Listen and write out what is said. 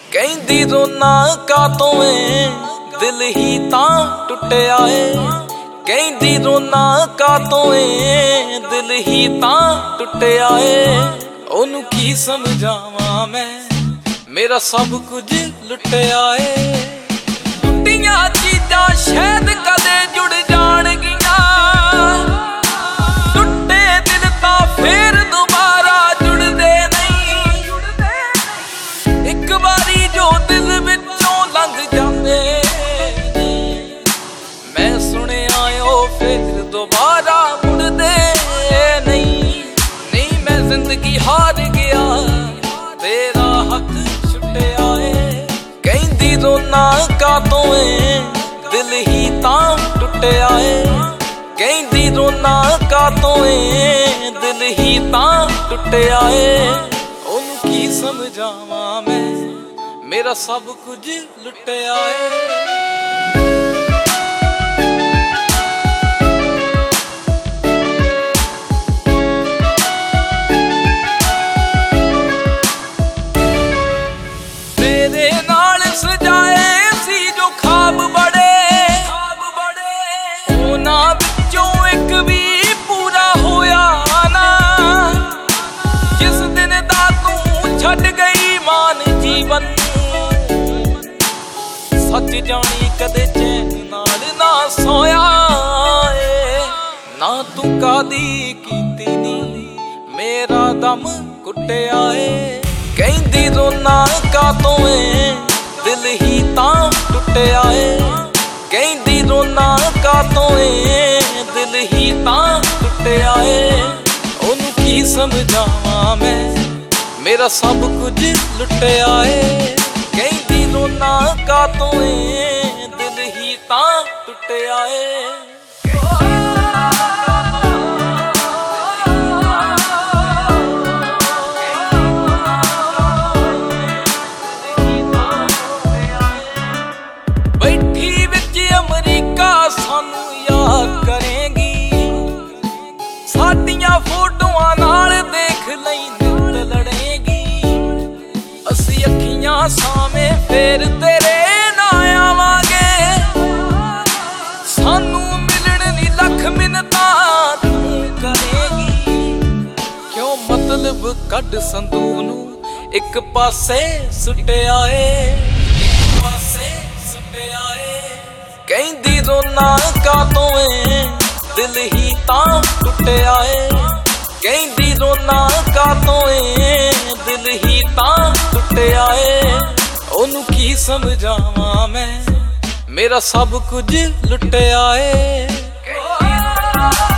ਕਹਿੰਦੀ ਰੋਣਾ ਕਾਤੋਂ ਏ ਦਿਲ ਹੀ ਤਾਂ ਟੁੱਟਿਆ ਏ। ਕਹਿੰਦੀ ਰੋਣਾ ਕਾਤੋਂ ਏ ਦਿਲ ਹੀ ਤਾਂ ਟੁੱਟਿਆ ਏ। ਉਹਨੂੰ ਕੀ ਸਮਝਾਵਾਂ ਮੈਂ ਮੇਰਾ ਸਭ ਕੁਝ ਲੁੱਟਿਆ ਏ। ਟੁੱਟੀਆਂ ਚੀਜ਼ਾਂ ਸ਼ਾਇਦ ਕਦੇ ਜੁੜ ਜਾਣਗੀਆਂ, ਟੁੱਟੇ ਦਿਲ ਤਾਂ ਫੇਰ ਦੁਬਾਰਾ ਜੁੜਦੇ ਨਹੀਂ। ਇੱਕ ਵਾਰੀ ਜੋ ਦਿਲ ਵਿੱਚੋਂ ਲੰਘ ਜਾਂਦੇ ਮੈਂ ਸੁਣਿਆ ਉਹ ਫੇਰ ਦੁਬਾਰਾ ਮੁੜਦੇ ਨਹੀਂ। ਨਹੀਂ ਮੈਂ ਜ਼ਿੰਦਗੀ ਹਾਰ ਗਿਆ ਤੇਰਾ ਹੱਥ ਛੁੱਟਿਆ ਏ। ਕਹਿੰਦੀ ਰੋਣਾ ਕਾਤੋਂ ਏ ਦਿਲ ਹੀ ਤਾਂ ਟੁੱਟਿਆ ਏ। ਕਹਿੰਦੀ ਰੋਣਾ ਕਾਤੋਂ ਏ ਦਿਲ ਹੀ ਤਾਂ ਟੁੱਟਿਆ ਏ। ਉਹਨੂੰ ਕੀ ਸਮਝਾਵਾਂ ਮੈਂ ਮੇਰਾ ਸਭ ਕੁਝ ਲੁੱਟਿਆ ਏ। ਤੇਰੇ ਨਾਲ ਸਜਾਏ ਸੀ ਜੋ ਖਾਬ ਬੜੇ, ਉਹਨਾਂ ਵਿੱਚੋਂ ਇੱਕ ਵੀ ਪੂਰਾ ਹੋਇਆ ਨਾ। ਜਿਸ ਦਿਨ ਦਾ ਤੂੰ ਛੱਡ ਗਈ ਮਾਨ ਜੀਵਨ, ਸੱਚ ਜਾਣੀ ਕਦੇ ਚੈਨ ਨਾਲ ਨਾ ਸੋਇਆ ਏ। ਨਾ ਤੂੰ ਕਾਦੀ ਕੀਤੀ ਨੀ ਮੇਰਾ ਦਮ ਕੁੱਟਿਆ ਏ। ਕਹਿੰਦੀ ਰੋਣਾ ਕਾਤੋਂ ਏ ਦਿਲ ਹੀ ਤਾਂ ਟੁੱਟਿਆ ਏ। ਕਹਿੰਦੀ ਰੋਣਾ ਕਾਤੋਂ ਏ ਦਿਲ ਹੀ ਤਾਂ ਟੁੱਟਿਆ ਏ। ਉਹਨੂੰ ਕੀ ਸਮਝਾਵਾਂ ਮੈਂ ਮੇਰਾ ਸਭ ਕੁਝ ਲੁੱਟਿਆ ਏ। ਕਹਿੰਦੀ ਰੋਣਾ ਕਾਤੋਂ ਏ ਦਿਲ ਹੀ ਤਾਂ ਟੁੱਟਿਆ ਏ। ਬੈਠੀ ਵਿੱਚ ਅਮਰੀਕਾ ਸਾਨੂੰ ਯਾਦ ਕਰੇਗੀ, ਸਾਡੀਆਂ ਫੋਟੋਆਂ ਨਾਲ ਦੇਖ ਲਈ ਨਿੱਤ ਲੜੇਗੀ। ਅਸੀਂ ਅੱਖੀਆਂ ਸਾਵੇਂ ਫੇਰ ਤੇਰੇ ਨਾਲ ਆਵਾਂਗੇ, ਸਾਨੂੰ ਮਿਲਣ ਲਈ ਲੱਖ ਮਿੰਨਤਾਂ ਤੂੰ ਕਰੇਗੀ। ਕਿਉਂ ਮਤਲਬ ਕੱਢ ਸੰਦੂਕ ਨੂੰ ਇੱਕ ਪਾਸੇ ਸੁੱਟਿਆ ਏ। ਕਹਿੰਦੀ ਰੋਣਾ ਕਾਤੋਂ ਏ ਦਿਲ ਹੀ ਤਾਂ ਟੁੱਟਿਆ ਏ। ਕਹਿੰਦੀ ਰੋਣਾ ਕਾਤੋਂ ਏ ਦਿਲ ਹੀ ਤਾਂ ਟੁੱਟਿਆ ਏ। ਉਹਨੂੰ ਕੀ ਸਮਝਾਵਾਂ ਮੈਂ ਮੇਰਾ ਸਭ ਕੁਝ ਲੁੱਟਿਆ ਏ।